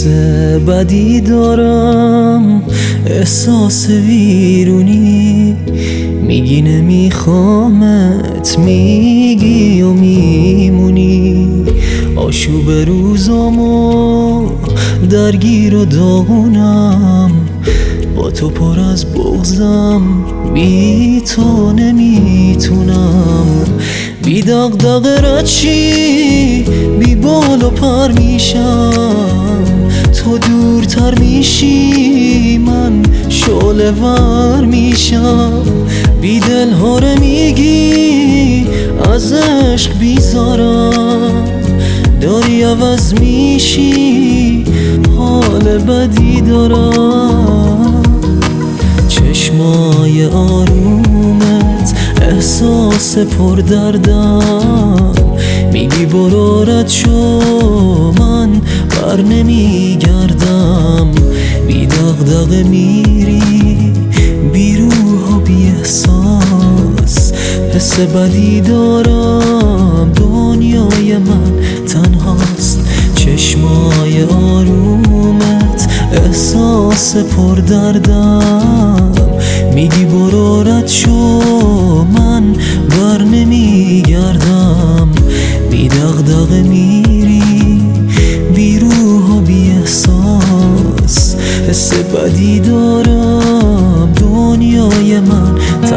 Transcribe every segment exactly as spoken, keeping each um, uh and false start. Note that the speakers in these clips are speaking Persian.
بدی دارم، احساس ویرونی، میگی نمیخوامت، میگی و میمونی. آشوب روزامو درگیر و داغونم، با تو پر از بغضم، بی تو نمیتونم. بی دغدغه رد شی، بی بال و پر میشم، تو دورتر میشی من شعله ور میشم. بی دلهاره میگی از عشق بیزارم، داری عوض میشی حال بدی دارم. چشمای آرومت احساس پر دردم، میگی برو رد شو من بر نمیگردم. بی دغدغه میری بی روح و بی احساس، حس بدی دارم دنیای من تنهاست. چشمای آرومت احساس پر دردم، میگی برو رد شو من بر نمیگردم. بی دغدغه میری بی روح و بی احساس، حس بدی دارم دنیای من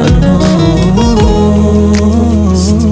تنهاست.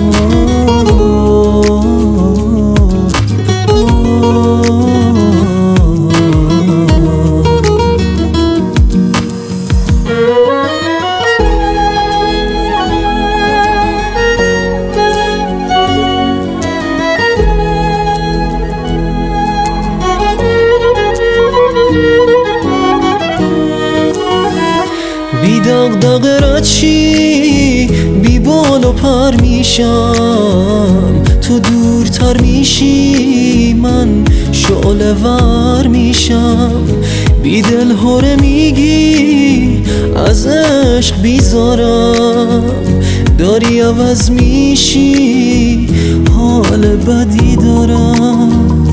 بی دغدغه رد شی، بی بال و پر میشم، تو دورتر میشی من شعله ور میشم. بی دلهاره میگی از عشق بیزارم، داری عوض میشی حال بدی دارم.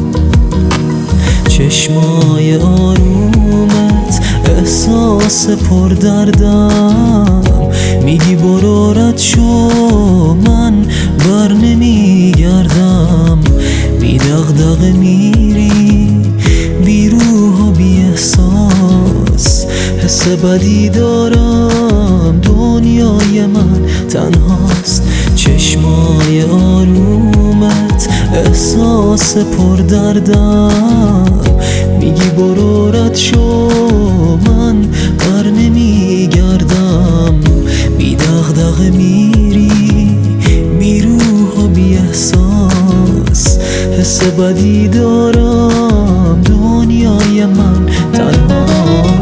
چشمای آرومت احساس پر دردم، میگی برو رد شو من بر نمیگردم. بی دغدغه میری بی روح و بی احساس، حس بدی دارم دنیای من تنهاست. چشمای آرومت احساس پر دردم، میگی برو رد شو من بر نمیگردم. بی دغدغه میری بی روح و بی احساس، حس بدی دارم دنیای من تنها.